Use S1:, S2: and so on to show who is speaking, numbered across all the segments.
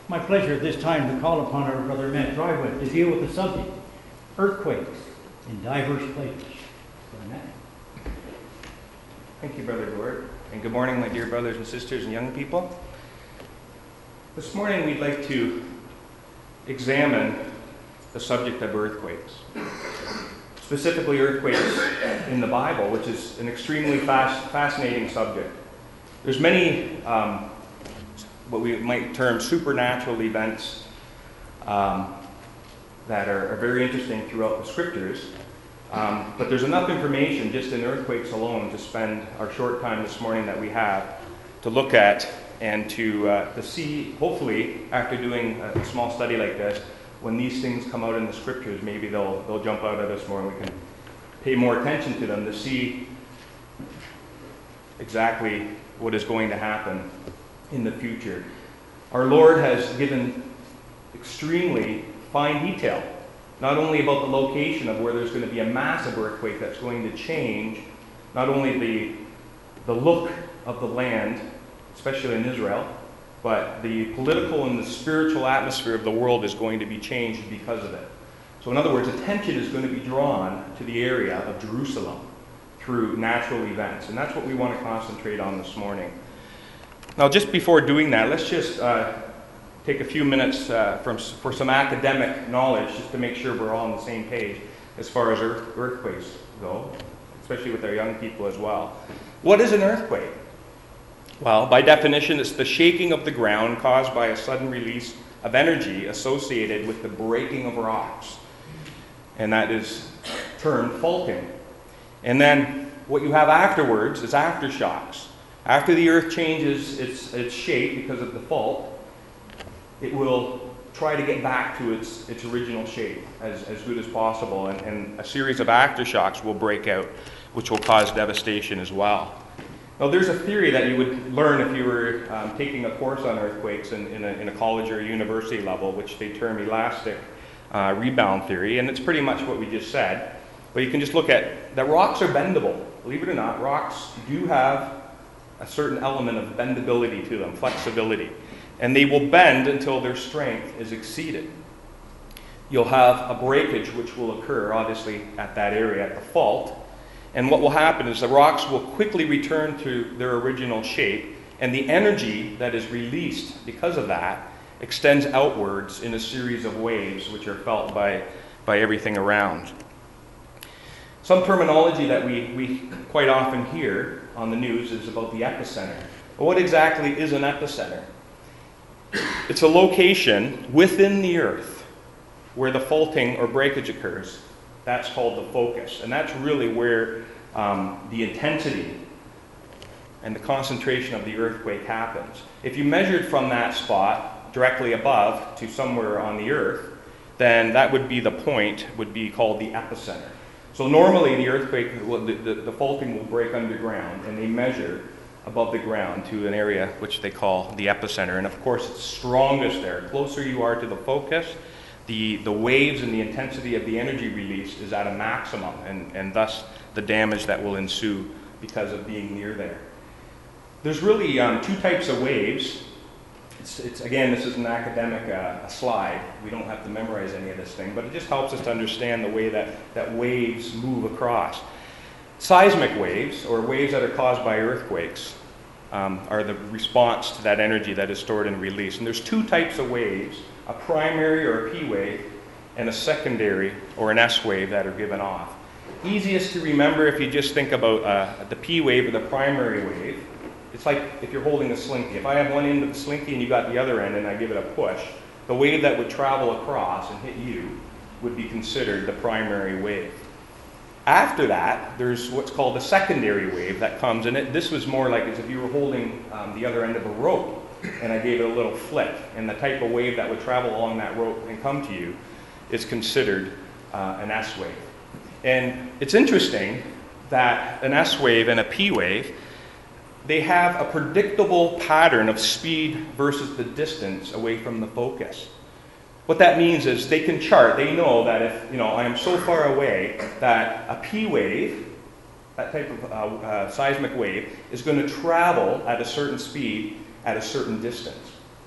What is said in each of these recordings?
S1: My pleasure at this time to call upon our brother Matt Drywood to deal with the subject, earthquakes in diverse places. Brother Matt.
S2: Thank you, Brother Gord, and good morning, my dear brothers and sisters and young people. This morning we'd like to examine the subject of earthquakes, specifically earthquakes in the Bible, which is an extremely fascinating subject. There's many what we might term supernatural events that are very interesting throughout the scriptures. But there's enough information just in earthquakes alone to spend our short time this morning that we have to look at and to see, hopefully, after doing a small study like this, when these things come out in the scriptures, maybe they'll jump out at us more and we can pay more attention to them to see exactly what is going to happen in the future. Our Lord has given extremely fine detail, not only about the location of where there's going to be a massive earthquake that's going to change not only the look of the land, especially in Israel, but the political and the spiritual atmosphere of the world is going to be changed because of it. So in other words, attention is going to be drawn to the area of Jerusalem through natural events, and that's what we want to concentrate on this morning. Now, just before doing that, let's just take a few minutes for some academic knowledge, just to make sure we're all on the same page as far as earthquakes go, especially with our young people as well. What is an earthquake? Well, by definition, it's the shaking of the ground caused by a sudden release of energy associated with the breaking of rocks. And that is termed faulting. And then what you have afterwards is aftershocks. After the earth changes its shape because of the fault, it will try to get back to its original shape as good as possible, and a series of aftershocks will break out, which will cause devastation as well. Now, there's a theory that you would learn if you were taking a course on earthquakes in a college or a university level, which they term elastic rebound theory, and it's pretty much what we just said. But you can just look at that rocks are bendable. Believe it or not, rocks do have a certain element of bendability to them, flexibility. And they will bend until their strength is exceeded. You'll have a breakage which will occur, obviously, at that area, at the fault. And what will happen is the rocks will quickly return to their original shape, and the energy that is released because of that extends outwards in a series of waves which are felt by everything around. Some terminology that we quite often hear on the news is about the epicenter. But what exactly is an epicenter? It's a location within the earth where the faulting or breakage occurs. That's called the focus. And that's really where the intensity and the concentration of the earthquake happens. If you measured from that spot directly above to somewhere on the earth, then that would be the point, would be called the epicenter. So normally the earthquake, the faulting will break underground, and they measure above the ground to an area which they call the epicenter. And of course it's strongest there. The closer you are to the focus, the waves and the intensity of the energy release is at a maximum, and thus the damage that will ensue because of being near there. There's really two types of waves. Again, this is an academic slide. We don't have to memorize any of this thing, but it just helps us to understand the way that waves move across. Seismic waves, or waves that are caused by earthquakes, are the response to that energy that is stored and released. And there's two types of waves, a primary or a P wave, and a secondary or an S wave that are given off. Easiest to remember if you just think about the P wave or the primary wave. It's like if you're holding a slinky. If I have one end of the slinky and you got the other end and I give it a push, the wave that would travel across and hit you would be considered the primary wave. After that, there's what's called a secondary wave that comes in it. This was more like as if you were holding the other end of a rope and I gave it a little flick. And the type of wave that would travel along that rope and come to you is considered an S wave. And it's interesting that an S wave and a P wave, they have a predictable pattern of speed versus the distance away from the focus. What that means is they can chart, they know that if, I am so far away that a P wave, that type of seismic wave, is going to travel at a certain speed at a certain distance.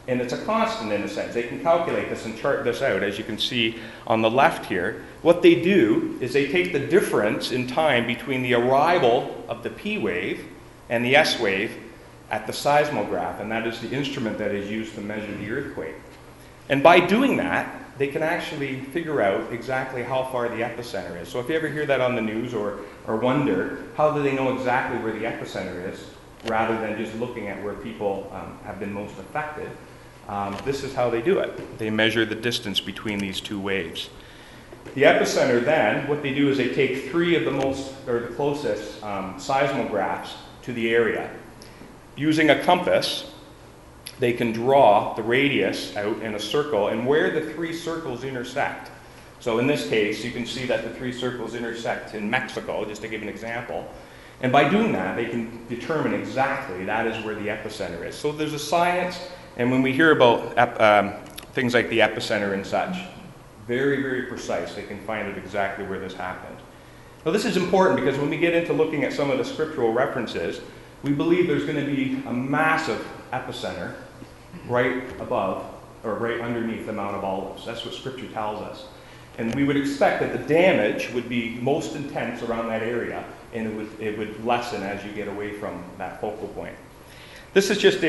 S2: And it's a constant in a sense. They can calculate this and chart this out, as you can see on the left here. What they do is they take the difference in time between the arrival of the P wave and the S wave at the seismograph, and that is the instrument that is used to measure the earthquake. And by doing that, they can actually figure out exactly how far the epicenter is. So if you ever hear that on the news or wonder, how do they know exactly where the epicenter is, rather than just looking at where people have been most affected, this is how they do it. They measure the distance between these two waves. The epicenter then, what they do is they take three of the closest seismographs to the area. Using a compass, they can draw the radius out in a circle and where the three circles intersect. So in this case, you can see that the three circles intersect in Mexico, just to give an example. And by doing that, they can determine exactly that is where the epicenter is. So there's a science, and when we hear about things like the epicenter and such, very, very precise. They can find out exactly where this happened. Now this is important because when we get into looking at some of the scriptural references, we believe there's going to be a massive epicenter right above or right underneath the Mount of Olives. That's what Scripture tells us. And we would expect that the damage would be most intense around that area, and it would lessen as you get away from that focal point. This is just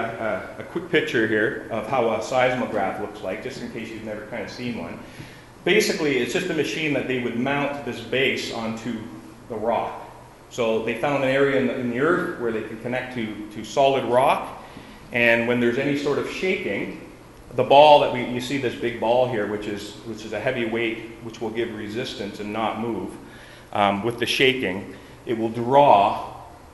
S2: a quick picture here of how a seismograph looks like, just in case you've never kind of seen one. Basically, it's just a machine that they would mount this base onto the rock. So they found an area in the earth where they could connect to solid rock, and when there's any sort of shaking, the ball that you see this big ball here, which is a heavy weight, which will give resistance and not move, with the shaking, it will draw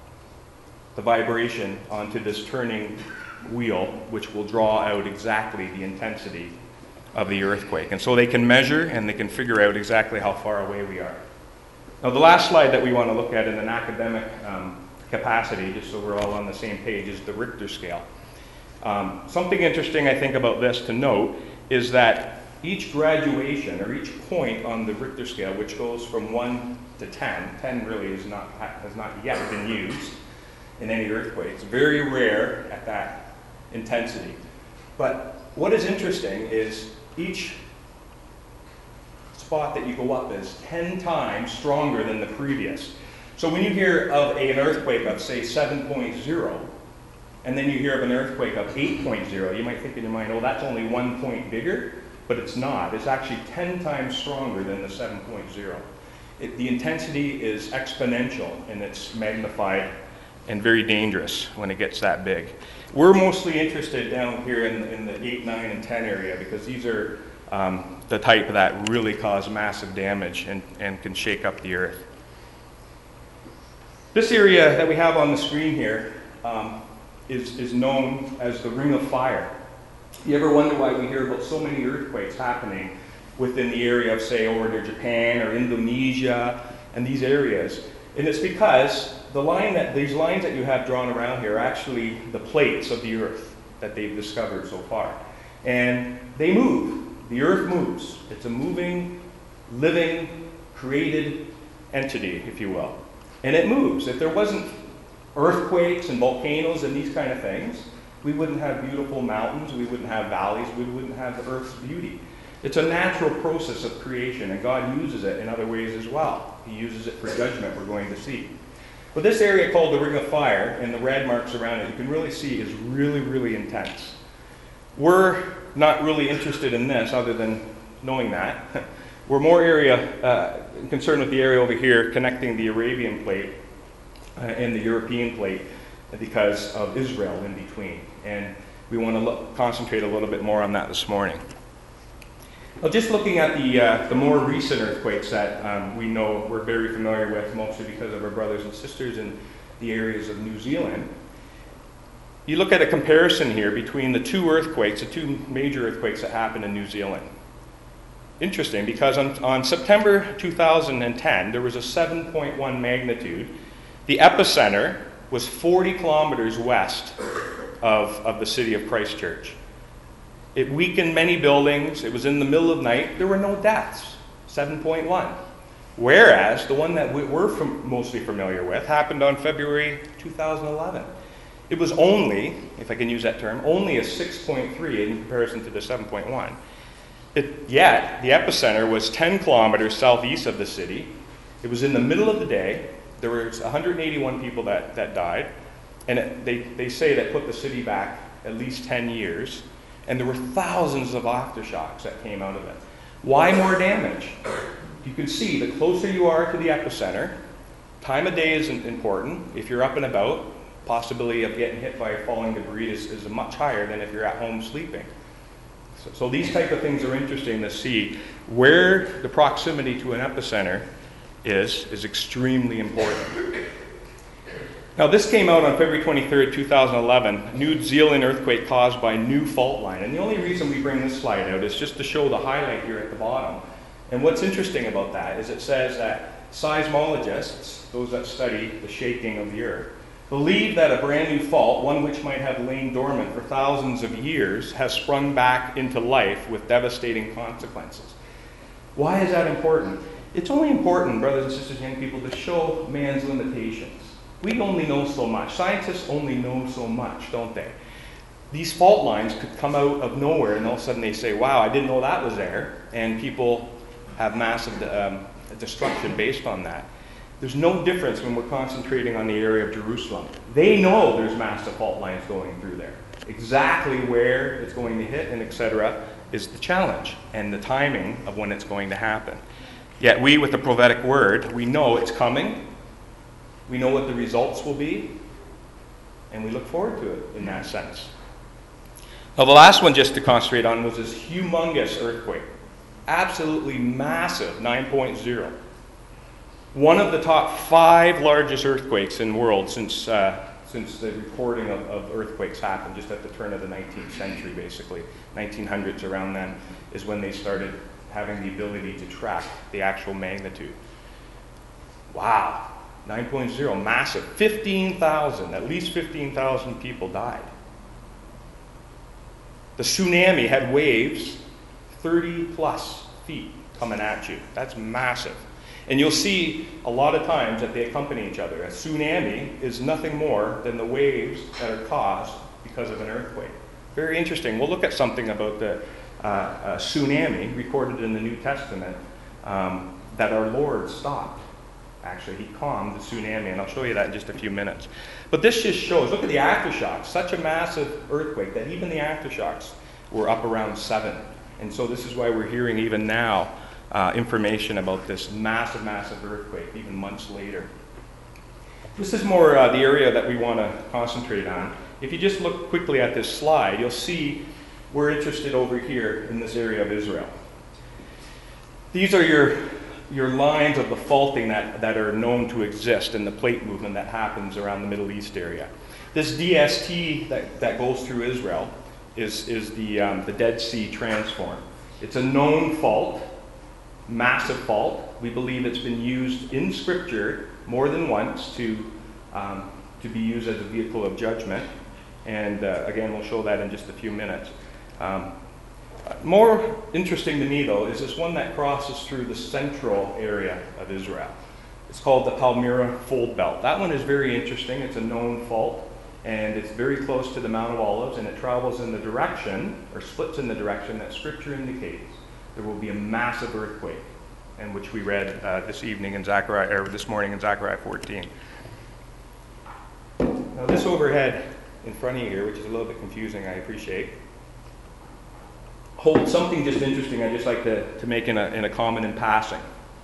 S2: the vibration onto this turning wheel, which will draw out exactly the intensity of the earthquake. And so they can measure and they can figure out exactly how far away we are. Now the last slide that we want to look at in an academic capacity, just so we're all on the same page, is the Richter scale. Something interesting I think about this to note is that each graduation or each point on the Richter scale, which goes from 1 to 10, 10 really has not yet been used in any earthquake. It's very rare at that intensity. But what is interesting is each spot that you go up is 10 times stronger than the previous. So when you hear of an earthquake of, say, 7.0, and then you hear of an earthquake of 8.0, you might think in your mind, oh, that's only 1 point bigger, but it's not. It's actually 10 times stronger than the 7.0. The intensity is exponential, and it's magnified and very dangerous when it gets that big. We're mostly interested down here in the 8, 9, and 10 area because these are the type that really cause massive damage and can shake up the earth. This area that we have on the screen here is known as the Ring of Fire. You ever wonder why we hear about so many earthquakes happening within the area of, say, over to Japan or Indonesia and these areas? And it's because these lines that you have drawn around here are actually the plates of the earth that they've discovered so far. And they move. The earth moves. It's a moving, living, created entity, if you will. And it moves. If there wasn't earthquakes and volcanoes and these kind of things, we wouldn't have beautiful mountains, we wouldn't have valleys, we wouldn't have the earth's beauty. It's a natural process of creation, and God uses it in other ways as well. He uses it for judgment, we're going to see. But this area called the Ring of Fire, and the red marks around it, you can really see is really, really intense. We're not really interested in this other than knowing that. We're more concerned with the area over here connecting the Arabian plate and the European plate because of Israel in between. And we want to concentrate a little bit more on that this morning. Well, just looking at the more recent earthquakes that we know we're very familiar with, mostly because of our brothers and sisters in the areas of New Zealand. You look at a comparison here between the two major earthquakes that happened in New Zealand. Interesting, because on September 2010, there was a 7.1 magnitude. The epicenter was 40 kilometers west of the city of Christchurch. It weakened many buildings. It was in the middle of night. There were no deaths, 7.1. Whereas the one that we're mostly familiar with happened on February 2011. It was only, if I can use that term, only a 6.3 in comparison to the 7.1. Yet, the epicenter was 10 kilometers southeast of the city. It was in the middle of the day. There were 181 people that died. And they say that put the city back at least 10 years. And there were thousands of aftershocks that came out of it. Why more damage? You can see the closer you are to the epicenter, time of day is important. If you're up and about, possibility of getting hit by falling debris is much higher than if you're at home sleeping. So these type of things are interesting to see. Where the proximity to an epicenter is extremely important. Now this came out on February 23rd, 2011, New Zealand earthquake caused by new fault line. And the only reason we bring this slide out is just to show the highlight here at the bottom. And what's interesting about that is it says that seismologists, those that study the shaking of the earth, believe that a brand new fault, one which might have lain dormant for thousands of years, has sprung back into life with devastating consequences. Why is that important? It's only important, brothers and sisters, young people, to show man's limitations. We only know so much. Scientists only know so much, don't they? These fault lines could come out of nowhere and all of a sudden they say, wow, I didn't know that was there. And people have massive destruction based on that. There's no difference when we're concentrating on the area of Jerusalem. They know there's massive fault lines going through there. Exactly where it's going to hit and etc. is the challenge and the timing of when it's going to happen. Yet we, with the prophetic word, we know it's coming. We know what the results will be, and we look forward to it in that sense. Now, the last one just to concentrate on was this humongous earthquake. Absolutely massive, 9.0. One of the top 5 largest earthquakes in the world since the recording of earthquakes happened, just at the turn of the 19th century, basically. 1900s, around then, is when they started having the ability to track the actual magnitude. Wow. 9.0, massive. 15,000, at least 15,000 people died. The tsunami had waves 30 plus feet coming at you. That's massive. And you'll see a lot of times that they accompany each other. A tsunami is nothing more than the waves that are caused because of an earthquake. Very interesting. We'll look at something about the tsunami recorded in the New Testament that our Lord stopped. Actually, he calmed the tsunami, and I'll show you that in just a few minutes. But this just shows, look at the aftershocks, such a massive earthquake that even the aftershocks were up around 7. And so this is why we're hearing even now information about this massive, massive earthquake, even months later. This is more the area that we want to concentrate on. If you just look quickly at this slide, you'll see we're interested over here in this area of Israel. These are your lines of the faulting that are known to exist in the plate movement that happens around the Middle East area. This DST that goes through Israel is the Dead Sea Transform. It's a known fault, massive fault. We believe it's been used in Scripture more than once to be used as a vehicle of judgment. And again, we'll show that in just a few minutes. More interesting to me, though, is this one that crosses through the central area of Israel. It's called the Palmyra Fold Belt. That one is very interesting. It's a known fault, and it's very close to the Mount of Olives, and it travels in the direction, or splits in the direction that Scripture indicates there will be a massive earthquake, and which we read this morning in Zechariah 14. Now, this overhead in front of you here, which is a little bit confusing, I appreciate, holds something just interesting I'd just like to make in a comment in passing.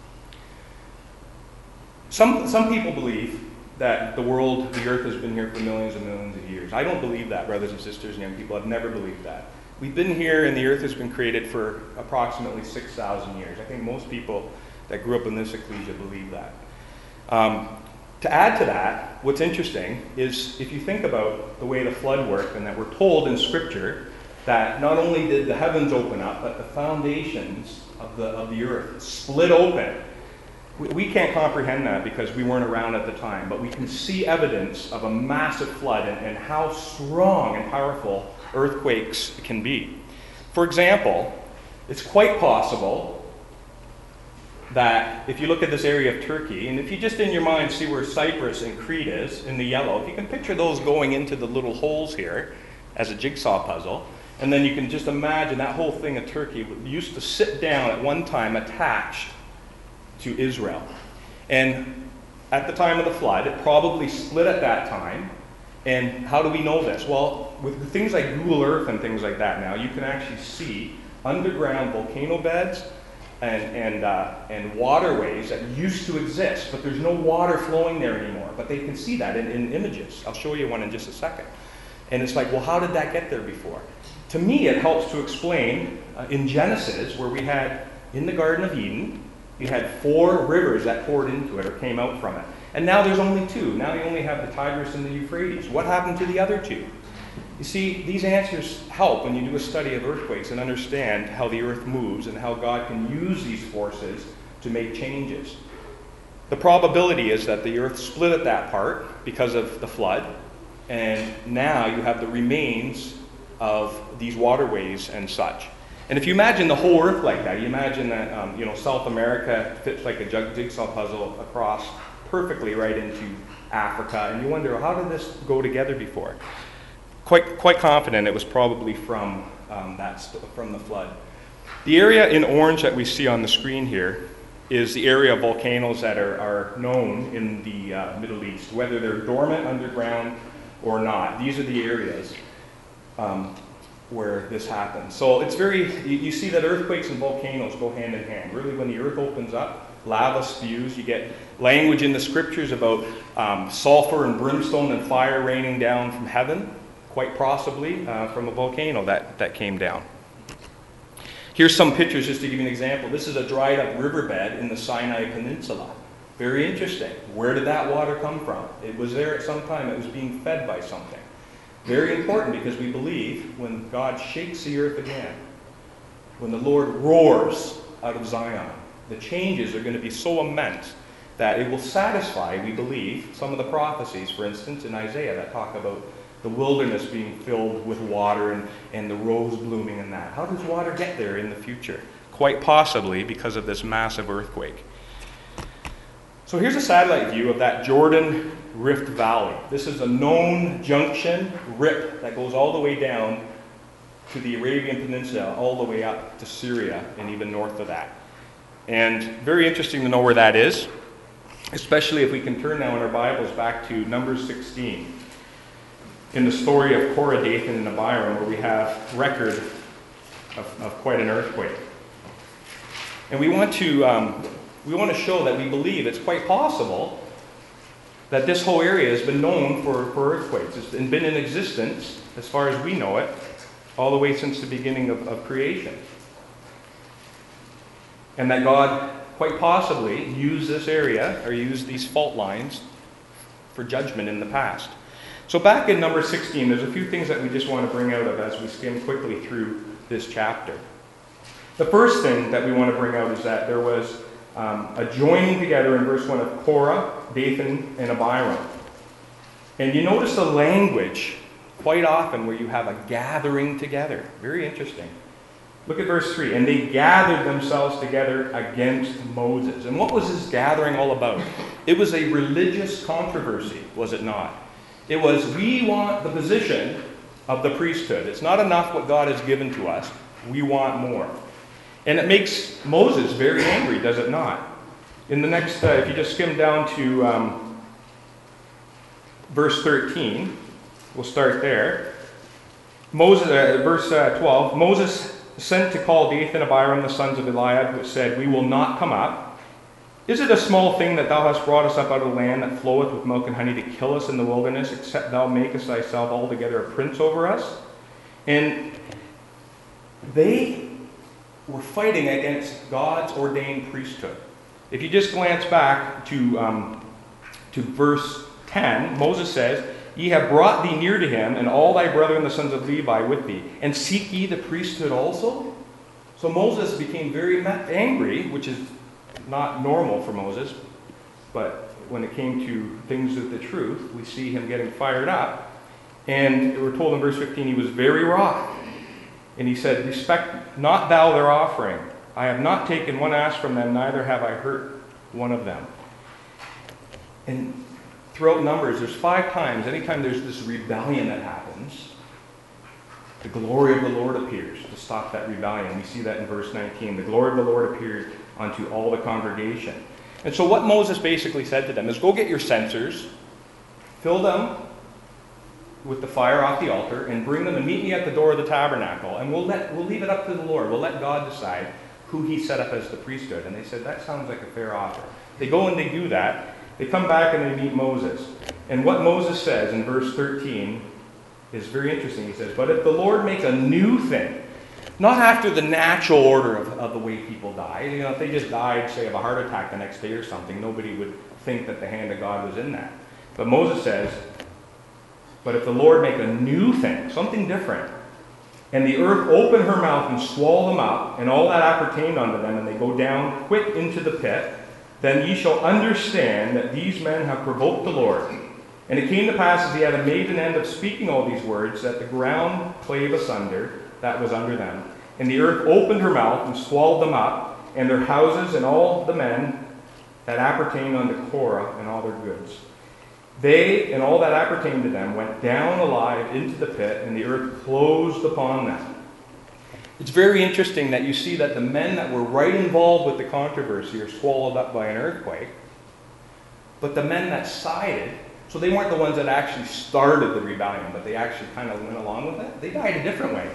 S2: Some people believe that the earth has been here for millions and millions of years. I don't believe that, brothers and sisters and young people. I've never believed that. We've been here and the earth has been created for approximately 6,000 years. I think most people that grew up in this ecclesia believe that. To add to that, what's interesting is if you think about the way the flood worked, and that we're told in Scripture that not only did the heavens open up, but the foundations of the earth split open. We can't comprehend that because we weren't around at the time, but we can see evidence of a massive flood and how strong and powerful earthquakes can be. For example, it's quite possible that if you look at this area of Turkey, and if you just in your mind see where Cyprus and Crete is in the yellow, if you can picture those going into the little holes here as a jigsaw puzzle, and then you can just imagine that whole thing of Turkey used to sit down at one time attached to Israel. And at the time of the flood, it probably split at that time. And how do we know this? Well, with things like Google Earth and things like that now, you can actually see underground volcano beds and waterways that used to exist, but there's no water flowing there anymore. But they can see that in images. I'll show you one in just a second. And it's like, well, how did that get there before? To me, it helps to explain in Genesis, where we had, in the Garden of Eden, you had 4 rivers that poured into it or came out from it. And now there's only 2. Now you only have the Tigris and the Euphrates. What happened to the other 2? You see, these answers help when you do a study of earthquakes and understand how the earth moves and how God can use these forces to make changes. The probability is that the earth split at that part because of the flood, and now you have the remains of these waterways and such. And if you imagine the whole earth like that, you imagine that South America fits like a jigsaw puzzle across perfectly right into Africa, and you wonder, how did this go together before? Quite confident it was probably from the flood. The area in orange that we see on the screen here is the area of volcanoes that are known in the Middle East, whether they're dormant underground or not. These are the areas where this happens. So it's you see that earthquakes and volcanoes go hand in hand. Really, when the earth opens up, lava spews. You get language in the scriptures about sulfur and brimstone and fire raining down from heaven, quite possibly from a volcano that came down. Here's some pictures just to give you an example. This is a dried up riverbed in the Sinai Peninsula. Very interesting. Where did that water come from? It was there at some time. It was being fed by something. Very important, because we believe when God shakes the earth again, when the Lord roars out of Zion, the changes are going to be so immense that it will satisfy, we believe, some of the prophecies, for instance, in Isaiah that talk about the wilderness being filled with water and the rose blooming and that. How does water get there in the future? Quite possibly because of this massive earthquake. So here's a satellite view of that Jordan Rift Valley. This is a known junction rip that goes all the way down to the Arabian Peninsula, all the way up to Syria and even north of that. And very interesting to know where that is, especially if we can turn now in our Bibles back to Numbers 16, in the story of Korah, Dathan, and Abiram, where we have record of quite an earthquake. And we want to show that we believe it's quite possible that this whole area has been known for earthquakes. It's been in existence, as far as we know it, all the way since the beginning of creation. And that God quite possibly used this area, or used these fault lines, for judgment in the past. So back in number 16, there's a few things that we just want to bring out of as we skim quickly through this chapter. The first thing that we want to bring out is that there was a joining together in verse 1 of Korah, Dathan, and Abiram. And you notice the language quite often where you have a gathering together. Very interesting. Look at verse 3. And they gathered themselves together against Moses. And what was this gathering all about? It was a religious controversy, was it not? It was, we want the position of the priesthood. It's not enough what God has given to us. We want more. And it makes Moses very angry, does it not? In the next, if you just skim down to verse 13, we'll start there. Moses, verse 12, Moses sent to call Dathan and Abiram, the sons of Eliab, who said, we will not come up. Is it a small thing that thou hast brought us up out of the land that floweth with milk and honey to kill us in the wilderness, except thou makest thyself altogether a prince over us? And they were fighting against God's ordained priesthood. If you just glance back to verse 10, Moses says, ye have brought thee near to him, and all thy brethren the sons of Levi with thee, and seek ye the priesthood also? So Moses became very angry, which is not normal for Moses, but when it came to things of the truth, we see him getting fired up. And we're told in verse 15, he was very wroth. And he said, respect not thou their offering, I have not taken one ass from them, neither have I hurt one of them. And throughout Numbers, there's 5 times, anytime there's this rebellion that happens, the glory of the Lord appears to stop that rebellion. We see that in verse 19. The glory of the Lord appeared unto all the congregation. And so what Moses basically said to them is, go get your censers, fill them with the fire off the altar, and bring them and meet me at the door of the tabernacle, and we'll leave it up to the Lord. We'll let God decide who he set up as the priesthood. And they said, that sounds like a fair offer. They go and they do that. They come back and they meet Moses. And what Moses says in verse 13 is very interesting. He says, but if the Lord make a new thing, not after the natural order of the way people die. You know, if they just died, say, of a heart attack the next day or something, nobody would think that the hand of God was in that. But Moses says, but if the Lord make a new thing, something different, and the earth open her mouth and swallow them up, and all that appertained unto them, and they go down quick into the pit, then ye shall understand that these men have provoked the Lord. And it came to pass, as he had made an end of speaking all these words, that the ground clave asunder, that was under them. And the earth opened her mouth and swallowed them up, and their houses and all the men that appertained unto Korah and all their goods. They and all that appertained to them went down alive into the pit, and the earth closed upon them. It's very interesting that you see that the men that were right involved with the controversy are swallowed up by an earthquake, but the men that sided, so they weren't the ones that actually started the rebellion, but they actually kind of went along with it, they died a different way.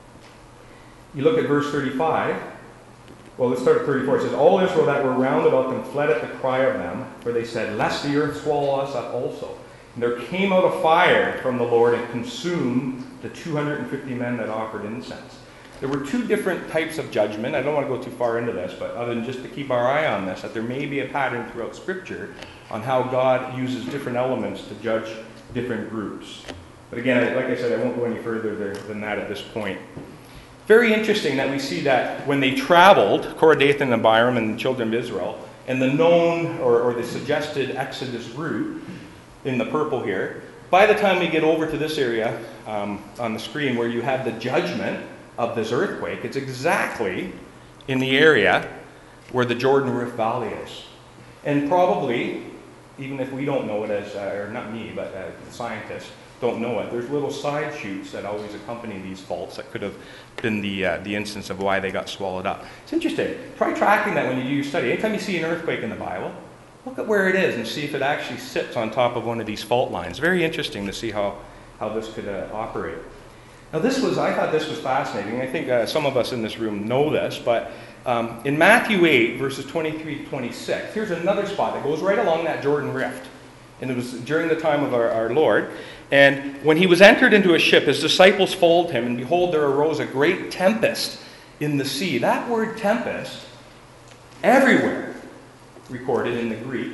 S2: You look at verse 35. Well, let's start at 34. It says, all Israel that were round about them fled at the cry of them, for they said, lest the earth swallow us up also. And there came out a fire from the Lord and consumed the 250 men that offered incense. There were 2 different types of judgment. I don't want to go too far into this, but other than just to keep our eye on this, that there may be a pattern throughout Scripture on how God uses different elements to judge different groups. But again, like I said, I won't go any further than that at this point. Very interesting that we see that when they traveled, Korah, Dathan, and Abiram, and the children of Israel, and the known or the suggested Exodus route in the purple here, by the time we get over to this area on the screen where you have the judgment of this earthquake, it's exactly in the area where the Jordan Rift Valley is. And probably, even if we don't know it as, or not me, but the scientists don't know it, there's little side shoots that always accompany these faults that could have been the instance of why they got swallowed up. It's interesting. Try tracking that when you do your study. Anytime you see an earthquake in the Bible, look at where it is and see if it actually sits on top of one of these fault lines. Very interesting to see how this could operate. Now I thought this was fascinating. I think some of us in this room know this, but in Matthew 8, verses 23 to 26, here's another spot that goes right along that Jordan Rift. And it was during the time of our Lord. And when he was entered into a ship, his disciples followed him, and behold, there arose a great tempest in the sea. That word tempest, everywhere recorded in the Greek,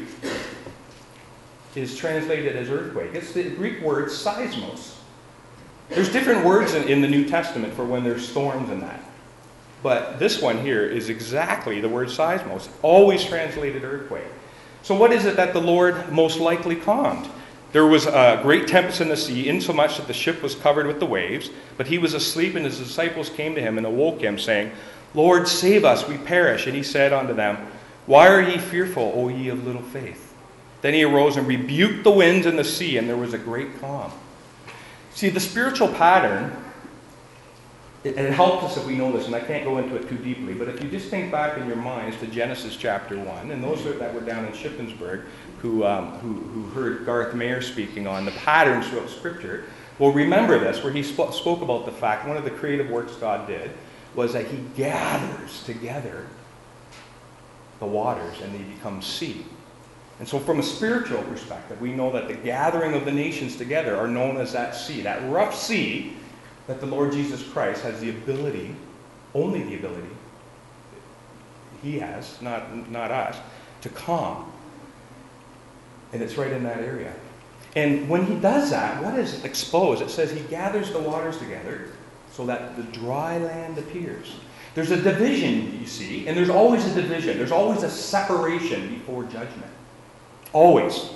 S2: is translated as earthquake. It's the Greek word seismos. There's different words in the New Testament for when there's storms and that. But this one here is exactly the word seismos, always translated earthquake. So what is it that the Lord most likely calmed? There was a great tempest in the sea, insomuch that the ship was covered with the waves. But he was asleep, and his disciples came to him and awoke him, saying, Lord, save us, we perish. And he said unto them, Why are ye fearful, O ye of little faith? Then he arose and rebuked the winds and the sea, and there was a great calm. See, the spiritual pattern, it helps us if we know this, and I can't go into it too deeply, but if you just think back in your minds to Genesis chapter 1, and those that were down in Shippensburg who heard Garth Mayer speaking on the patterns throughout Scripture, will remember this, where he spoke about the fact one of the creative works God did was that he gathers together the waters and they become sea. And so from a spiritual perspective, we know that the gathering of the nations together are known as that sea, that rough sea that the Lord Jesus Christ has the ability, only the ability, he has, not us, to calm. And it's right in that area. And when he does that, what is exposed? It says he gathers the waters together so that the dry land appears. There's a division, you see, and there's always a division. There's always a separation before judgment. Always.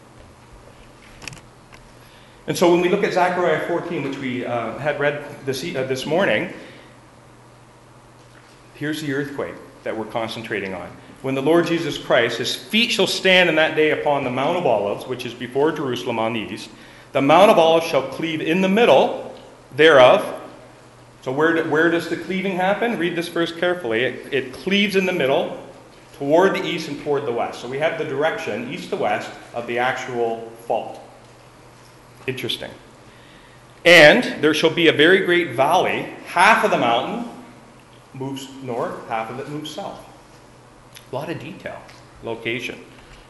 S2: And so when we look at Zechariah 14, which we had read this morning, Here's the earthquake that we're concentrating on. When the Lord Jesus Christ, his feet shall stand in that day upon the Mount of Olives, which is before Jerusalem on the east. The Mount of Olives shall cleave in the middle thereof. So where does the cleaving happen? Read this verse carefully. It cleaves in the middle toward the east and toward the west. So we have the direction, east to west, of the actual fault. Interesting. And there shall be a very great valley. Half of the mountain moves north, half of it moves south. A lot of detail, location.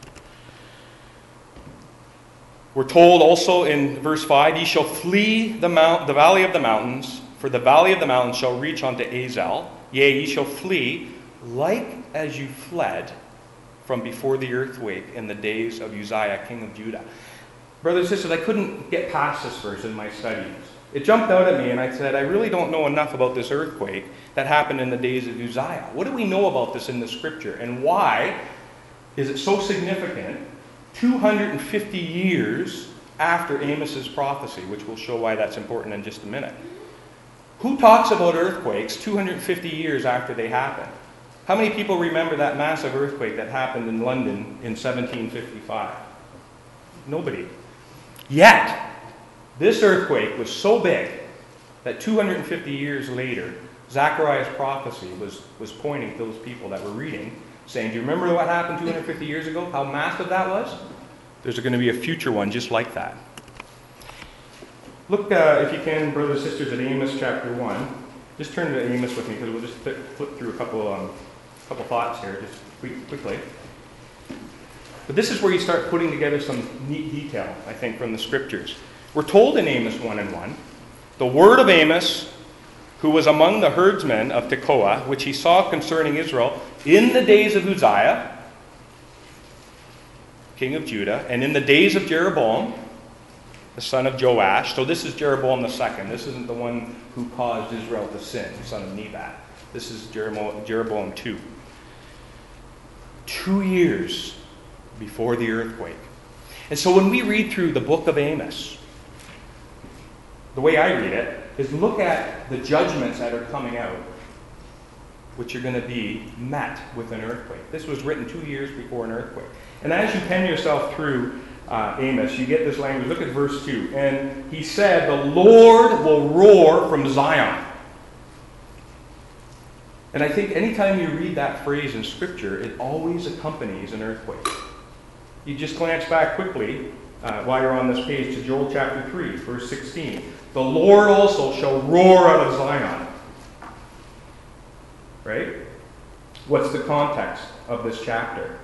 S2: We're told also in verse 5, ye shall flee the valley of the mountains, for the valley of the mountains shall reach unto Azel. Yea, ye shall flee like as you fled from before the earthquake in the days of Uzziah, king of Judah. Brothers and sisters, I couldn't get past this verse in my studies. It jumped out at me and I said, I really don't know enough about this earthquake that happened in the days of Uzziah. What do we know about this in the scripture? And why is it so significant 250 years after Amos's prophecy, which we'll show why that's important in just a minute? Who talks about earthquakes 250 years after they happen? How many people remember that massive earthquake that happened in London in 1755? Nobody. Yet, this earthquake was so big that 250 years later, Zechariah's prophecy was pointing to those people that were reading, saying, do you remember what happened 250 years ago? How massive that was? There's going to be a future one just like that. Look, if you can, brothers and sisters, at Amos chapter 1. Just turn to Amos with me, because we'll just flip through a couple thoughts here, just quickly. But this is where you start putting together some neat detail, I think, from the scriptures. We're told in Amos 1:1, the word of Amos, who was among the herdsmen of Tekoa, which he saw concerning Israel in the days of Uzziah, king of Judah, and in the days of Jeroboam, the son of Joash. So this is Jeroboam the second. This isn't the one who caused Israel to sin, the son of Nebat. This is Jeroboam 2. 2 years before the earthquake. And so when we read through the book of Amos, the way I read it is look at the judgments that are coming out, which are going to be met with an earthquake. This was written 2 years before an earthquake. And as you pen yourself through Amos, you get this language. Look at verse 2. And he said, the Lord will roar from Zion. And I think anytime you read that phrase in Scripture, it always accompanies an earthquake. You just glance back quickly while you're on this page to Joel chapter 3, verse 16. The Lord also shall roar out of Zion. Right? What's the context of this chapter?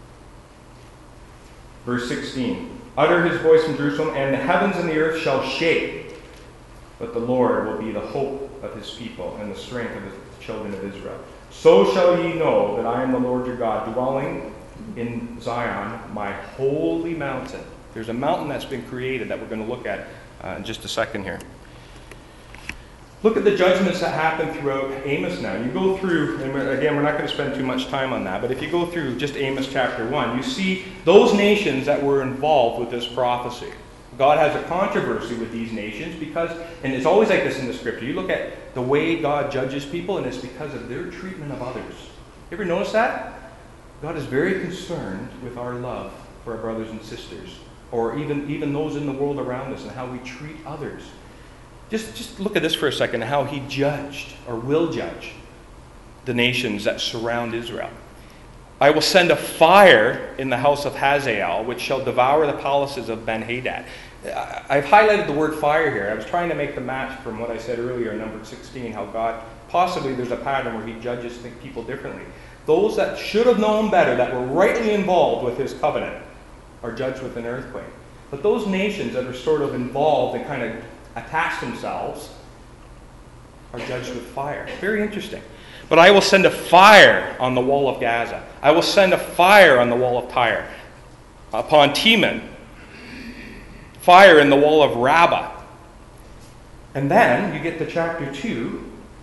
S2: Verse 16. Utter his voice from Jerusalem, and the heavens and the earth shall shake. But the Lord will be the hope of his people and the strength of the children of Israel. So shall ye know that I am the Lord your God, dwelling in Zion, my holy mountain. There's a mountain that's been created that we're going to look at in just a second here. Look at the judgments that happen throughout Amos now. You go through, and again, we're not going to spend too much time on that, but if you go through just Amos chapter 1, you see those nations that were involved with this prophecy. God has a controversy with these nations because, and it's always like this in the scripture, you look at the way God judges people, and it's because of their treatment of others. You ever notice that? God is very concerned with our love for our brothers and sisters, or even those in the world around us, and how we treat others. Just look at this for a second, how he judged, or will judge, the nations that surround Israel. I will send a fire in the house of Hazael, which shall devour the palaces of Ben-Hadad. I've highlighted the word fire here. I was trying to make the match from what I said earlier in number 16, how God, possibly there's a pattern where he judges people differently. Those that should have known better, that were rightly involved with his covenant, are judged with an earthquake. But those nations that are sort of involved and kind of attach themselves are judged with fire. Very interesting. But I will send a fire on the wall of Gaza. I will send a fire on the wall of Tyre. Upon Teman, fire in the wall of Rabbah. And then you get to chapter 2.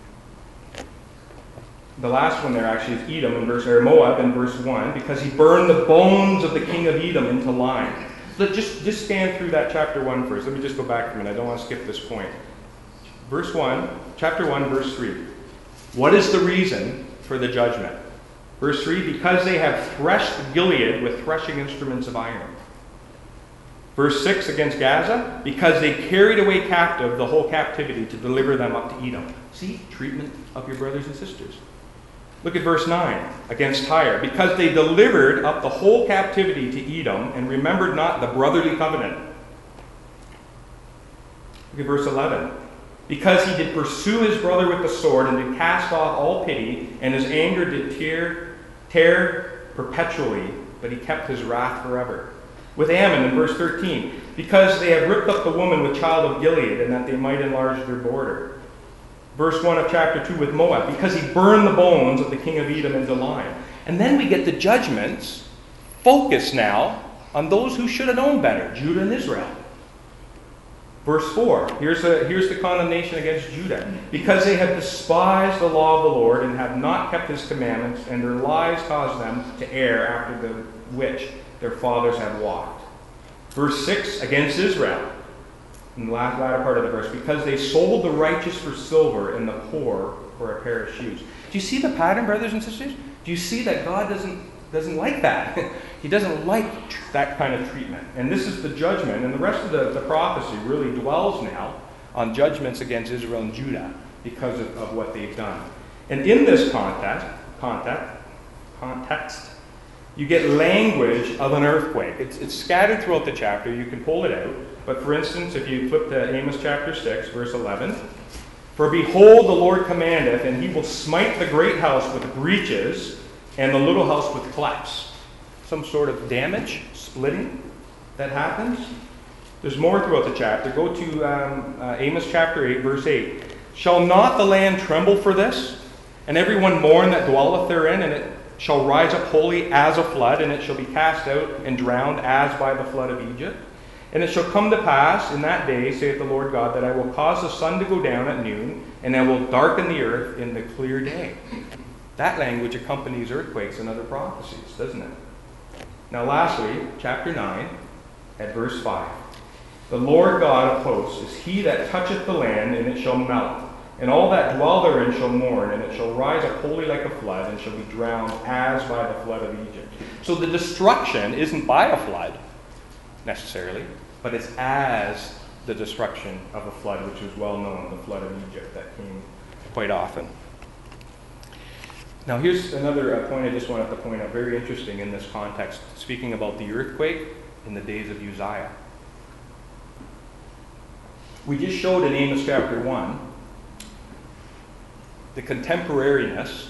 S2: The last one there actually is Edom or Moab in verse 1, because he burned the bones of the king of Edom into lime. Just scan through that chapter 1 first. Let me just go back a minute. I don't want to skip this point. Verse 1, chapter 1, verse 3. What is the reason for the judgment. Verse 3, because they have threshed Gilead with threshing instruments of iron. Verse 6 against Gaza, because they carried away captive the whole captivity to deliver them up to Edom. See, treatment of your brothers and sisters. Look at verse 9 against Tyre, because they delivered up the whole captivity to Edom and remembered not the brotherly covenant. Look at verse 11. Because he did pursue his brother with the sword and did cast off all pity, and his anger did tear perpetually, but he kept his wrath forever. With Ammon in verse 13, because they have ripped up the woman with child of Gilead, and that they might enlarge their border. Verse 1 of chapter 2 with Moab, because he burned the bones of the king of Edom into lime. And then we get the judgments focused now on those who should have known better, Judah and Israel. Verse 4, here's the condemnation against Judah. Because they have despised the law of the Lord and have not kept his commandments, and their lies caused them to err after the which their fathers had walked. Verse 6, against Israel, in the latter part of the verse, because they sold the righteous for silver and the poor for a pair of shoes. Do you see the pattern, brothers and sisters? Do you see that God doesn't like that? He doesn't like that kind of treatment. And this is the judgment. And the rest of the prophecy really dwells now on judgments against Israel and Judah because of what they've done. And in this context, you get language of an earthquake. It's scattered throughout the chapter. You can pull it out. But for instance, if you flip to Amos chapter 6, verse 11, for behold, the Lord commandeth, and he will smite the great house with breaches, and the little house with clefts. Some sort of damage, splitting that happens. There's more throughout the chapter. Go to Amos chapter 8, verse 8. Shall not the land tremble for this? And everyone mourn that dwelleth therein, and it shall rise up wholly as a flood, and it shall be cast out and drowned as by the flood of Egypt. And it shall come to pass in that day, saith the Lord God, that I will cause the sun to go down at noon, and I will darken the earth in the clear day. That language accompanies earthquakes and other prophecies, doesn't it? Now lastly, chapter 9, at verse 5. The Lord God of hosts is he that toucheth the land, and it shall melt. And all that dwell therein shall mourn, and it shall rise up wholly like a flood, and shall be drowned as by the flood of Egypt. So the destruction isn't by a flood, necessarily, but it's as the destruction of a flood, which is well known, the flood of Egypt that came quite often. Now here's another point I just wanted to point out, very interesting in this context, speaking about the earthquake in the days of Uzziah. We just showed in Amos chapter 1 the contemporariness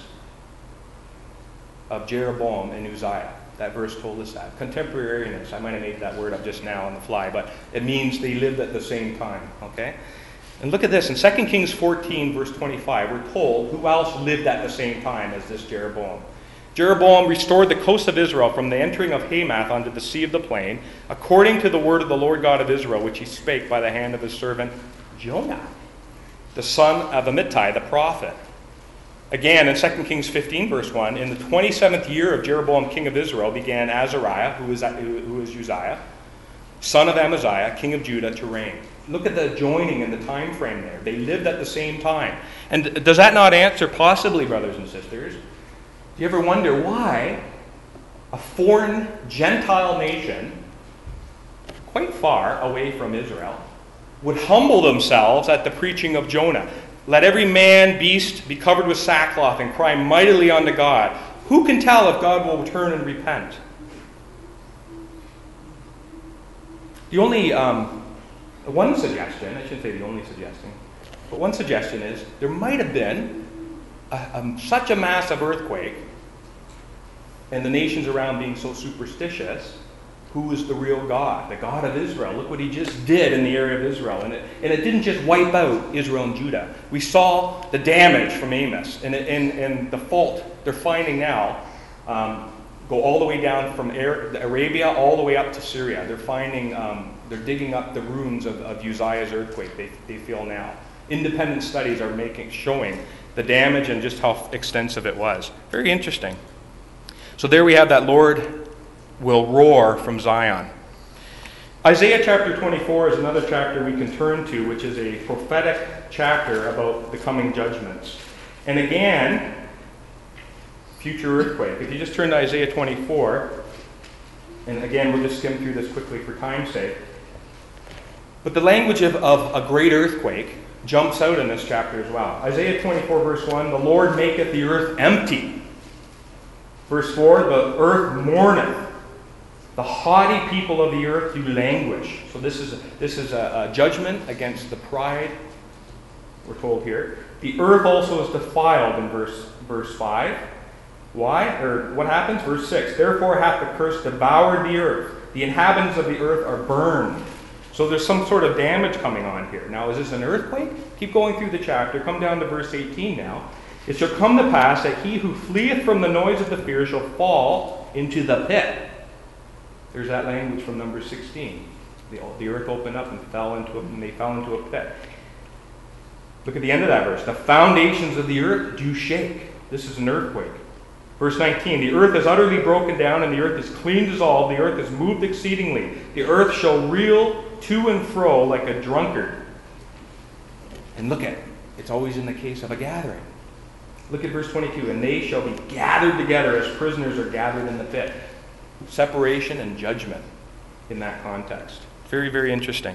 S2: of Jeroboam and Uzziah. That verse told us that. Contemporariness. I might have made that word up just now on the fly, but it means they lived at the same time. Okay? And look at this. In 2 Kings 14, verse 25, we're told who else lived at the same time as this Jeroboam. Jeroboam restored the coast of Israel from the entering of Hamath unto the sea of the plain, according to the word of the Lord God of Israel, which he spake by the hand of his servant Jonah, the son of Amittai, the prophet. Again, in 2 Kings 15, verse 1, in the 27th year of Jeroboam, king of Israel, began Azariah, who is Uzziah, son of Amaziah, king of Judah, to reign. Look at the joining and the time frame there. They lived at the same time. And does that not answer, possibly, brothers and sisters, do you ever wonder why a foreign Gentile nation, quite far away from Israel, would humble themselves at the preaching of Jonah? Let every man, beast be covered with sackcloth and cry mightily unto God. Who can tell if God will return and repent? The only, one suggestion, I shouldn't say the only suggestion, but one suggestion is there might have been such a massive earthquake, and the nations around being so superstitious, who is the real God? The God of Israel. Look what he just did in the area of Israel. And it didn't just wipe out Israel and Judah. We saw the damage from Amos. And the fault they're finding now go all the way down from Arabia all the way up to Syria. They're finding, they're digging up the ruins of Uzziah's earthquake, they feel now. Independent studies are showing the damage and just how extensive it was. Very interesting. So there we have that Lord will roar from Zion. Isaiah chapter 24 is another chapter we can turn to, which is a prophetic chapter about the coming judgments. And again, future earthquake. If you just turn to Isaiah 24, and again, we'll just skim through this quickly for time's sake. But the language of a great earthquake jumps out in this chapter as well. Isaiah 24, verse 1, the Lord maketh the earth empty. Verse 4, the earth mourneth. The haughty people of the earth do languish. So this is a judgment against the pride, we're told here. The earth also is defiled in verse 5. Why? Or what happens? Verse 6. Therefore hath the curse devoured the earth. The inhabitants of the earth are burned. So there's some sort of damage coming on here. Now, is this an earthquake? Keep going through the chapter. Come down to verse 18 now. It shall come to pass that he who fleeth from the noise of the fear shall fall into the pit. There's that language from Numbers 16. The earth opened up and they fell into a pit. Look at the end of that verse. The foundations of the earth do shake. This is an earthquake. Verse 19, the earth is utterly broken down, and the earth is clean dissolved, the earth is moved exceedingly. The earth shall reel to and fro like a drunkard. And look at it. It's always in the case of a gathering. Look at verse 22, and they shall be gathered together as prisoners are gathered in the pit. Separation and judgment in that context. Very, very interesting.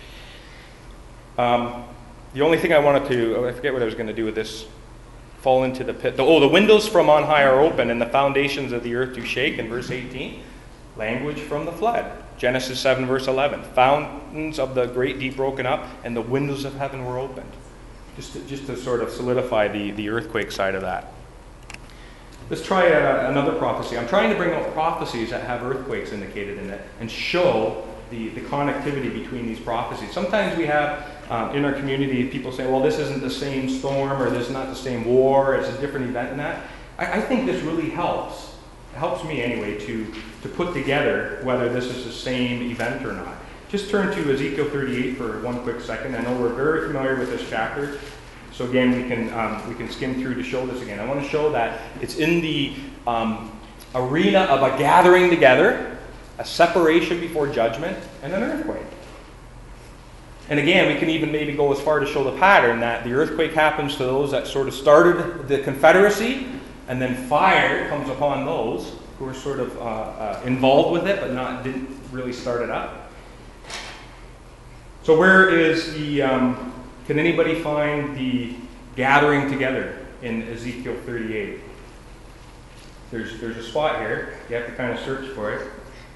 S2: The only thing I forget what I was going to do with this. Fall into the pit. The windows from on high are open, and the foundations of the earth do shake, in verse 18. Language from the flood. Genesis 7, verse 11. Fountains of the great deep broken up, and the windows of heaven were opened. Just to sort of solidify the earthquake side of that. Let's try another prophecy. I'm trying to bring out prophecies that have earthquakes indicated in it, and show the connectivity between these prophecies. Sometimes we have in our community people say, well, this isn't the same storm, or this is not the same war, it's a different event than that. I think this really helps. It helps me anyway to put together whether this is the same event or not. Just turn to Ezekiel 38 for one quick second. I know we're very familiar with this chapter. So again, we can skim through to show this again. I want to show that it's in the arena of a gathering together, a separation before judgment, and an earthquake. And again, we can even maybe go as far to show the pattern that the earthquake happens to those that sort of started the Confederacy, and then fire comes upon those who are sort of involved with it, but didn't really start it up. So where is the, can anybody find the gathering together in Ezekiel 38? There's a spot here. You have to kind of search for it.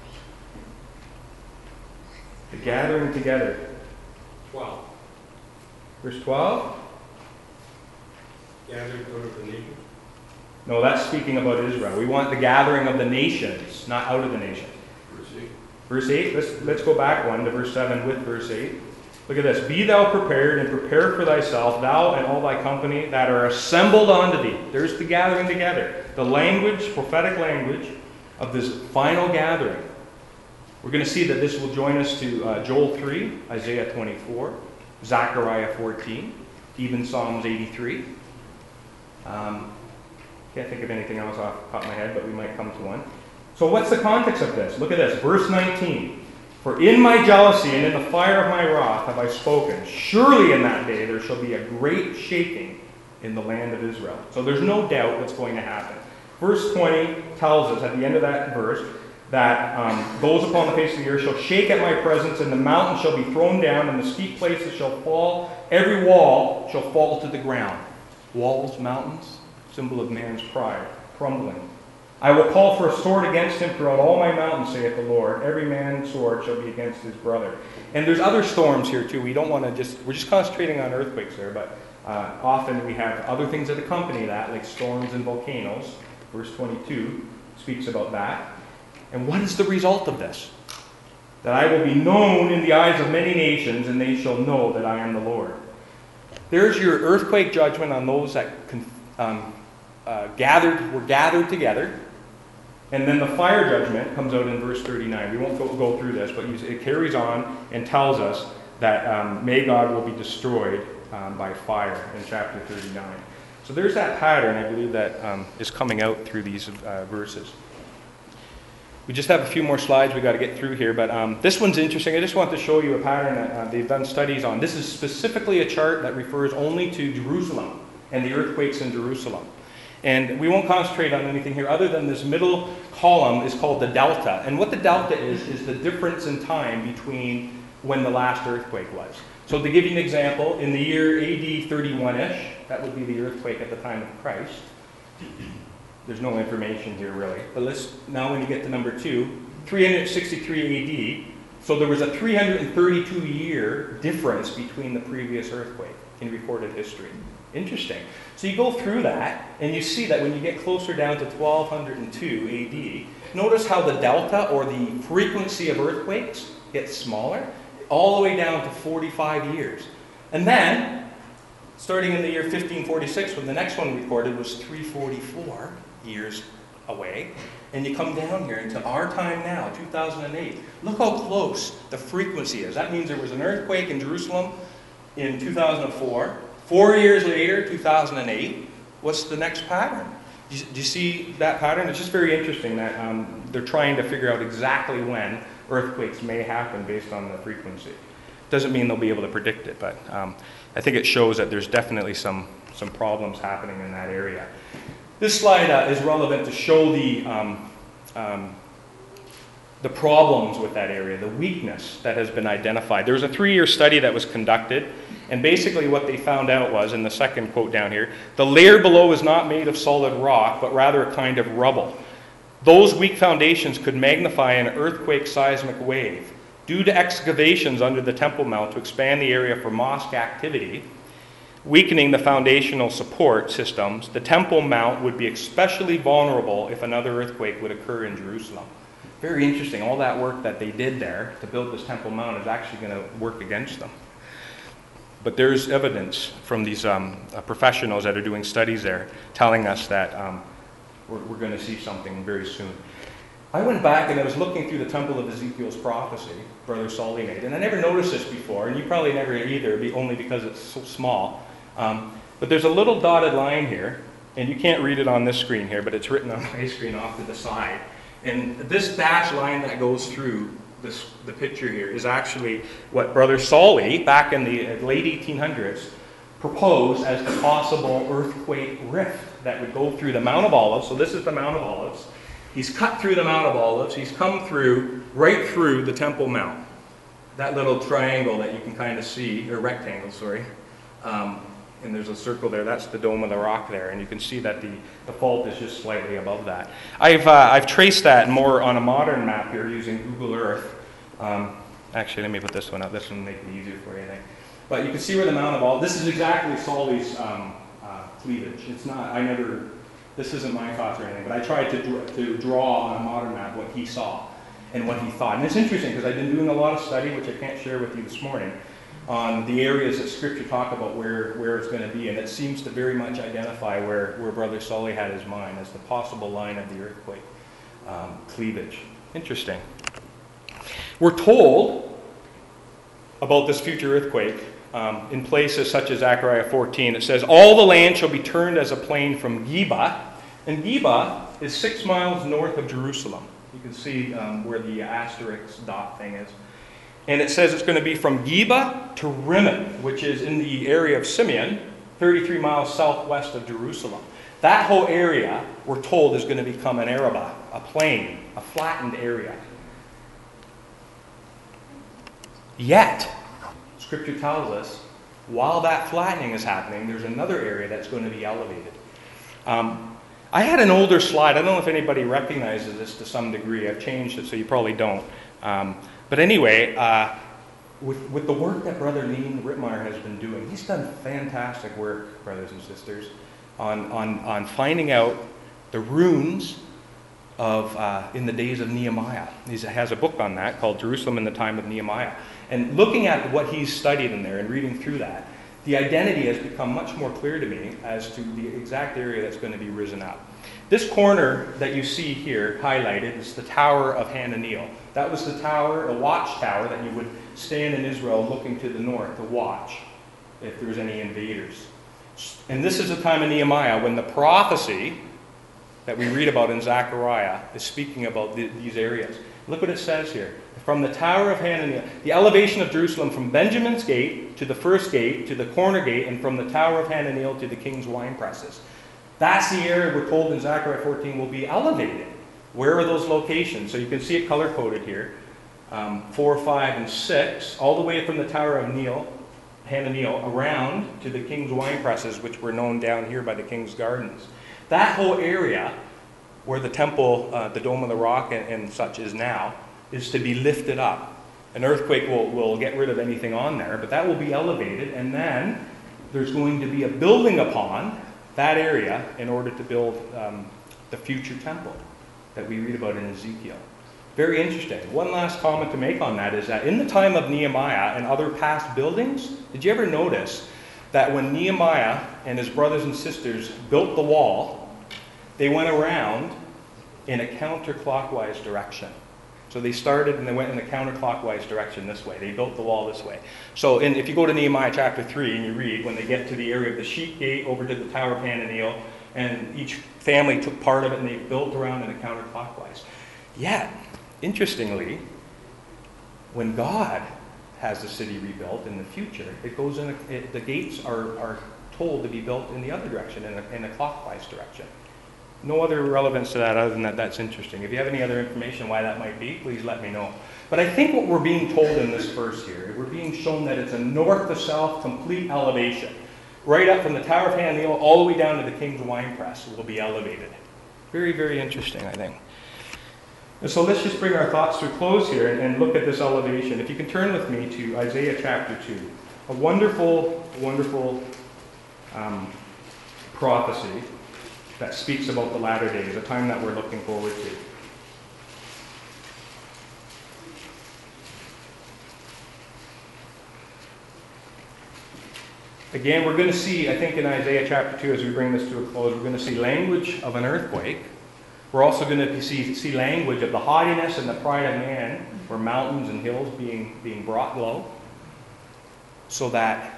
S2: The gathering together.
S3: 12.
S2: Verse 12?
S3: Gathering of the nations.
S2: No, that's speaking about Israel. We want the gathering of the nations, not out of the nations.
S3: Verse 8.
S2: Verse 8, let's go back one to verse 7 with verse 8. Look at this. Be thou prepared, and prepare for thyself, thou and all thy company that are assembled unto thee. There's the gathering together. The language, prophetic language, of this final gathering. We're going to see that this will join us to Joel 3, Isaiah 24, Zechariah 14, even Psalms 83. Can't think of anything else off the top of my head, but we might come to one. So what's the context of this? Look at this, verse 19. For in my jealousy and in the fire of my wrath have I spoken. Surely in that day there shall be a great shaking in the land of Israel. So there's no doubt what's going to happen. Verse 20 tells us at the end of that verse that those upon the face of the earth shall shake at my presence, and the mountains shall be thrown down, and the steep places shall fall. Every wall shall fall to the ground. Walls, mountains, symbol of man's pride, crumbling. I will call for a sword against him throughout all my mountains, saith the Lord. Every man's sword shall be against his brother. And there's other storms here too. We don't want to we're just concentrating on earthquakes there, but often we have other things that accompany that, like storms and volcanoes. Verse 22 speaks about that. And what is the result of this? That I will be known in the eyes of many nations, and they shall know that I am the Lord. There's your earthquake judgment on those that were gathered together. And then the fire judgment comes out in verse 39. We won't go through this, but it carries on and tells us that Magog will be destroyed by fire in chapter 39. So there's that pattern, I believe, that is coming out through these verses. We just have a few more slides we've got to get through here, but this one's interesting. I just want to show you a pattern that they've done studies on. This is specifically a chart that refers only to Jerusalem and the earthquakes in Jerusalem. And we won't concentrate on anything here other than this middle column is called the delta. And what the delta is the difference in time between when the last earthquake was. So to give you an example, in the year AD 31-ish, that would be the earthquake at the time of Christ. There's no information here really. But now when you get to number 2, 363 AD, so there was a 332-year difference between the previous earthquake in recorded history. Interesting. So you go through that, and you see that when you get closer down to 1202 AD, notice how the delta, or the frequency of earthquakes, gets smaller, all the way down to 45 years. And then, starting in the year 1546, when the next one recorded was 344 years away, and you come down here into our time now, 2008. Look how close the frequency is. That means there was an earthquake in Jerusalem in 2004. 4 years later, 2008, what's the next pattern? Do you see that pattern? It's just very interesting that they're trying to figure out exactly when earthquakes may happen based on the frequency. Doesn't mean they'll be able to predict it, but I think it shows that there's definitely some problems happening in that area. This slide is relevant to show the problems with that area, the weakness that has been identified. There was a 3-year study that was conducted, and basically what they found out was, in the second quote down here, the layer below is not made of solid rock, but rather a kind of rubble. Those weak foundations could magnify an earthquake seismic wave. Due to excavations under the Temple Mount to expand the area for mosque activity, weakening the foundational support systems, the Temple Mount would be especially vulnerable if another earthquake would occur in Jerusalem. Very interesting. All that work that they did there to build this Temple Mount is actually going to work against them. But there's evidence from these professionals that are doing studies there telling us that we're going to see something very soon. I went back and I was looking through the Temple of Ezekiel's prophecy, Brother Solly made, and I never noticed this before, and you probably never either, only because it's so small. But there's a little dotted line here, and you can't read it on this screen here, but it's written on my screen off to the side. And this dashed line that goes through the picture here is actually what Brother Solly, back in the late 1800s, proposed as the possible earthquake rift that would go through the Mount of Olives. So this is the Mount of Olives. He's cut through the Mount of Olives. He's come through, right through the Temple Mount. That little triangle that you can kind of see, or rectangle, sorry. And there's a circle there. That's the Dome of the Rock there. And you can see that the fault is just slightly above that. I've traced that more on a modern map here using Google Earth. Actually, let me put this one up. This one will make it easier for you, I think. But you can see where the Mount of Olives, this is exactly Solly's cleavage. It's not, this isn't my thoughts or anything, but I tried to draw on a modern map what he saw and what he thought. And it's interesting because I've been doing a lot of study, which I can't share with you this morning, on the areas that Scripture talk about where it's going to be, and it seems to very much identify where Brother Solly had his mind as the possible line of the earthquake cleavage. Interesting. We're told about this future earthquake in places such as Zechariah 14. It says, all the land shall be turned as a plain from Geba, and Geba is 6 miles north of Jerusalem. You can see where the asterisk dot thing is. And it says it's going to be from Geba to Rimmon, which is in the area of Simeon, 33 miles southwest of Jerusalem. That whole area, we're told, is going to become an Arabah, a plain, a flattened area. Yet, Scripture tells us, while that flattening is happening, there's another area that's going to be elevated. I had an older slide. I don't know if anybody recognizes this to some degree. I've changed it, so you probably don't. But anyway, with the work that Brother Lean Rittmeyer has been doing, he's done fantastic work, brothers and sisters, on finding out the runes of in the days of Nehemiah. He has a book on that called Jerusalem in the Time of Nehemiah. And looking at what he's studied in there and reading through that, the identity has become much more clear to me as to the exact area that's going to be risen up. This corner that you see here highlighted is the Tower of Hananiel. That was the tower, a watchtower that you would stand in Israel looking to the north to watch if there was any invaders. And this is the time of Nehemiah when the prophecy that we read about in Zechariah is speaking about these areas. Look what it says here. From the Tower of Hananiel, the elevation of Jerusalem from Benjamin's gate to the first gate to the corner gate, and from the Tower of Hananiel to the king's wine presses. That's the area we're told in Zechariah 14 will be elevated. Where are those locations? So you can see it color-coded here. 4, 5, and 6, all the way from the Tower of Hananeel around to the King's wine presses, which were known down here by the King's Gardens. That whole area where the temple, the Dome of the Rock and such is now, is to be lifted up. An earthquake will get rid of anything on there, but that will be elevated, and then there's going to be a building upon that area in order to build the future temple that we read about in Ezekiel. Very interesting. One last comment to make on that is that in the time of Nehemiah and other past buildings, did you ever notice that when Nehemiah and his brothers and sisters built the wall, they went around in a counterclockwise direction? So they started and they went in a counterclockwise direction this way. They built the wall this way. So if you go to Nehemiah chapter 3 and you read, when they get to the area of the sheep gate over to the Tower of Hananeel, and each family took part of it and they built around in a counterclockwise. Yet, interestingly, when God has the city rebuilt in the future, it goes in the gates are told to be built in the other direction, in a clockwise direction. No other relevance to that other than that that's interesting. If you have any other information why that might be, please let me know. But I think what we're being told in this verse here, we're being shown that it's a north to south complete elevation. Right up from the Tower of Hananeel all the way down to the King's wine press will be elevated. Very, very interesting, I think. And so let's just bring our thoughts to a close here and look at this elevation. If you can turn with me to Isaiah chapter 2. A wonderful, wonderful prophecy that speaks about the latter days, a time that we're looking forward to. Again, we're going to see, I think in Isaiah chapter 2, as we bring this to a close, we're going to see language of an earthquake. We're also going to see language of the haughtiness and the pride of man, where mountains and hills being brought low, so that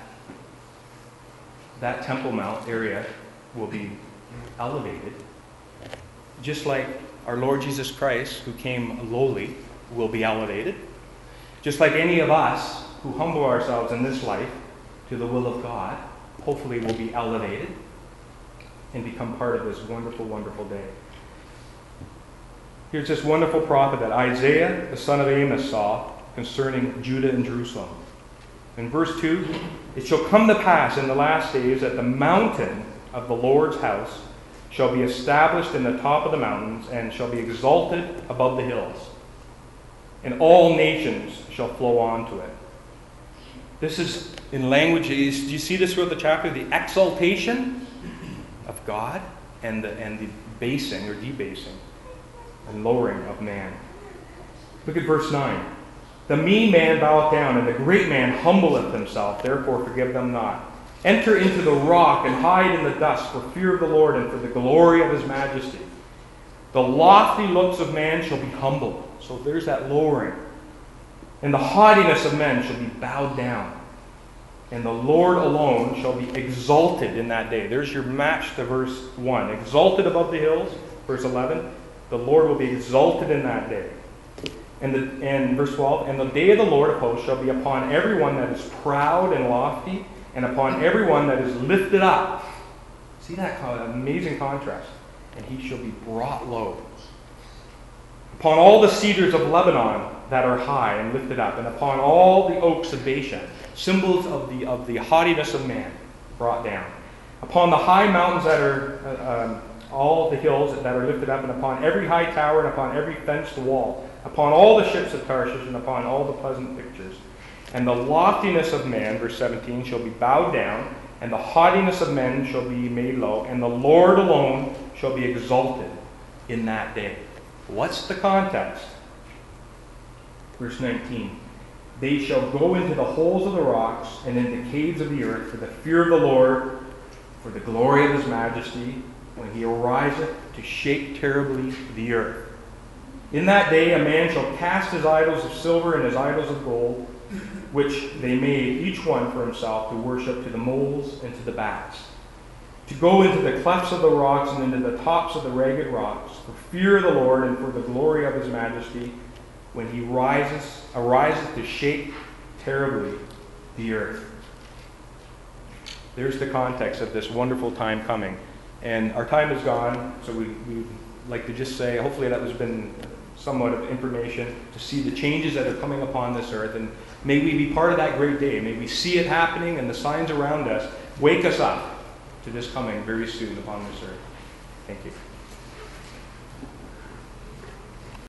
S2: Temple Mount area will be elevated, just like our Lord Jesus Christ, who came lowly, will be elevated. Just like any of us who humble ourselves in this life to the will of God, hopefully will be elevated and become part of this wonderful, wonderful day. Here's this wonderful prophet that Isaiah, the son of Amos, saw concerning Judah and Jerusalem. In verse 2, it shall come to pass in the last days that the mountain of the Lord's house shall be established in the top of the mountains and shall be exalted above the hills, and all nations shall flow on to it. This is in language, do you see this throughout the chapter? The exaltation of God and the basing or debasing and lowering of man. Look at verse 9. The mean man boweth down, and the great man humbleth himself, therefore forgive them not. Enter into the rock and hide in the dust for fear of the Lord and for the glory of his majesty. The lofty looks of man shall be humbled. So there's that lowering. And the haughtiness of men shall be bowed down. And the Lord alone shall be exalted in that day. There's your match to verse 1. Exalted above the hills, verse 11. The Lord will be exalted in that day. And verse 12, and the day of the Lord of hosts shall be upon everyone that is proud and lofty, and upon everyone that is lifted up. See that amazing contrast? And he shall be brought low. Upon all the cedars of Lebanon that are high and lifted up, and upon all the oaks of Bashan, symbols of the haughtiness of man, brought down. Upon the high mountains that are all the hills that are lifted up, and upon every high tower, and upon every fenced wall, upon all the ships of Tarshish, and upon all the pleasant pictures. And the loftiness of man, verse 17, shall be bowed down, and the haughtiness of men shall be made low, and the Lord alone shall be exalted in that day. What's the context? Verse 19. They shall go into the holes of the rocks and into caves of the earth for the fear of the Lord, for the glory of his majesty, when he ariseth to shake terribly the earth. In that day a man shall cast his idols of silver and his idols of gold, which they made each one for himself, to worship to the moles and to the bats, to go into the clefts of the rocks and into the tops of the ragged rocks, for fear of the Lord and for the glory of his majesty, when he ariseth to shake terribly the earth. There's the context of this wonderful time coming. And our time is gone, so we'd like to just say, hopefully that has been somewhat of information to see the changes that are coming upon this earth. And may we be part of that great day. May we see it happening and the signs around us wake us up to this coming very soon upon this earth. Thank you.